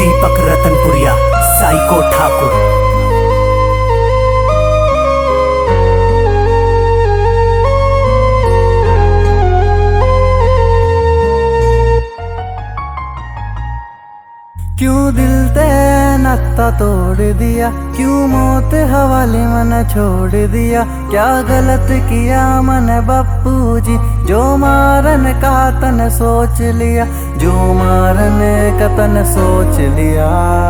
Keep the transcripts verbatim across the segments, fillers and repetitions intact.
दीपक Ratanpuriya, psycho Thakur. क्यों दिल ते नाता तोड़ दिया, क्यों मौत हवाले मन छोड़ दिया। क्या गलत किया मन बापू जी, जो मारन का तन सोच लिया, जो मारन का तन सोच लिया।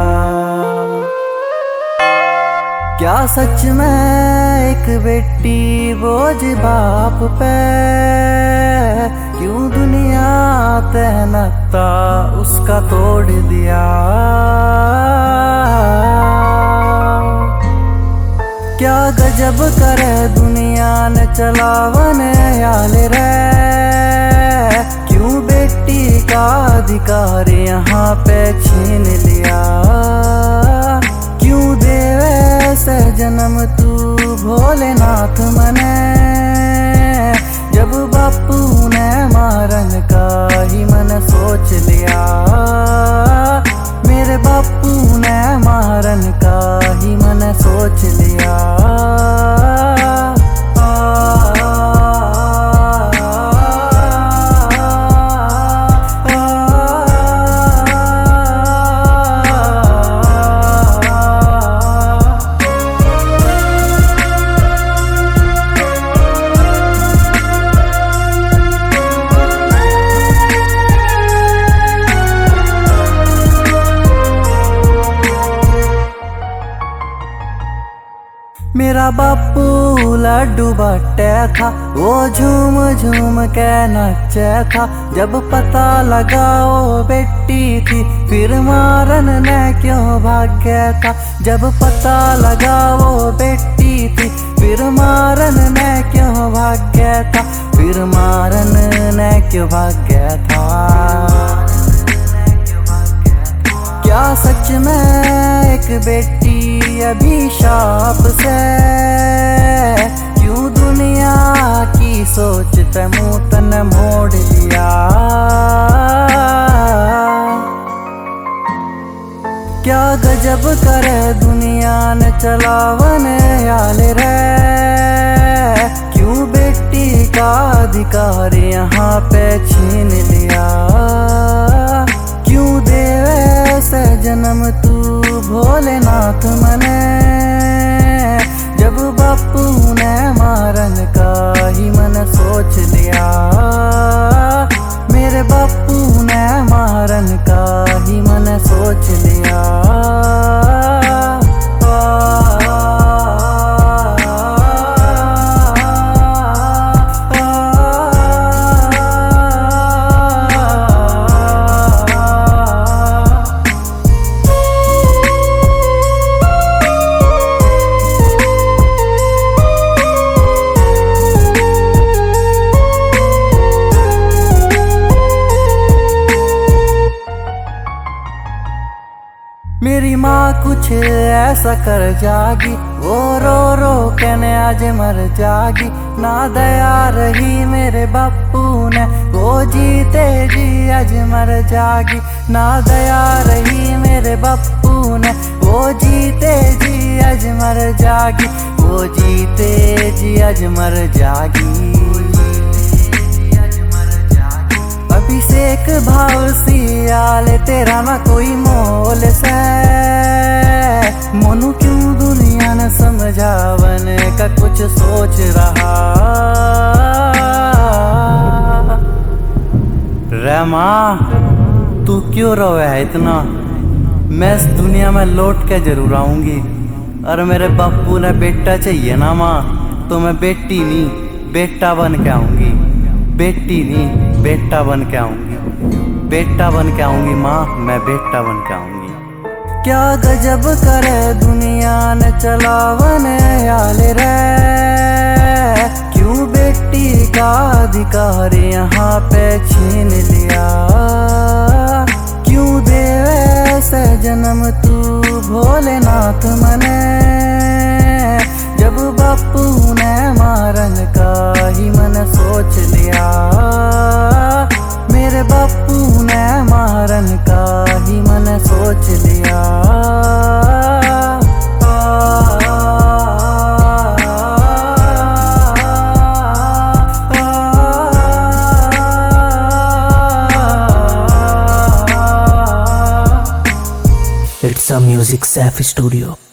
क्या सच में एक बेटी बोझ बाप पे, क्यों दुनिया ते नाता उसका तोड़ दिया। क्या गजब करे दुनिया ने चलावन याल रे, क्यों बेटी का अधिकार यहाँ पे छीन लिया। क्यों देवे से जन्म तू भोलेनाथ मने, जब बापू ने मारन का ही मन सोच लिया। मेरे बापू ने मारन का ही मन सोच लिया। मेरा बापू लड्डू बट्टे था, वो झूम झूम के नचे था। जब पता लगा वो बेटी थी, फिर मारन ने क्यों भाग्य था। जब पता लगा वो बेटी थी, फिर मारन ने क्यों भाग्य था। फिर मारन ने क्यों भाग्य था। क्या सच में एक बेटी अभिशाप से, क्यों दुनिया की सोच पे मुँह तन मोड़ लिया। क्या गजब करे दुनिया ने चलावन याल रे, क्यों बेटी का अधिकार यहाँ पे छीन लिया। क्यों देवे से जन्म तू भोलेनाथ मने, जब बापू ने मारन का ही मन सोच लिया। मेरे बापू ने मारन का ही मन सोच लिया। मेरी माँ कुछ ऐसा कर जागी, वो रो रो कहने आज मर जागी। ना दया रही मेरे बापू ने, वो जीते जी आज मर जागी। ना दया रही मेरे बापू ने, वो जीते जी आज मर जागी। वो जीते जी आज मर जागी। अभिषेक भाव सियाल तेरा ना कोई मोल से, मनु क्यों दुनिया न समझावन का कुछ सोच रहा। रे माँ तू क्यों रोवे है इतना, मैं इस दुनिया में लौट के जरूर आऊंगी। और मेरे बापू ने बेटा चाहिए ना माँ, तो मैं बेटी नहीं बेटा बन के आऊंगी। बेटी नहीं बेटा बन के आऊंगी। बेटा बन के आऊंगी माँ, मैं बेटा बन के आऊंगी। क्या गजब करे दुनिया ने चलावन याल रे, क्यों बेटी का अधिकार यहाँ पे छीन लिया। क्यों देवे से जन्म तू भोलेनाथ मने, जब बापू ने मारन का ही मन सोच लिया। मेरे बापू ने मारन का ही मैंने सोच लिया। It's a music safe studio.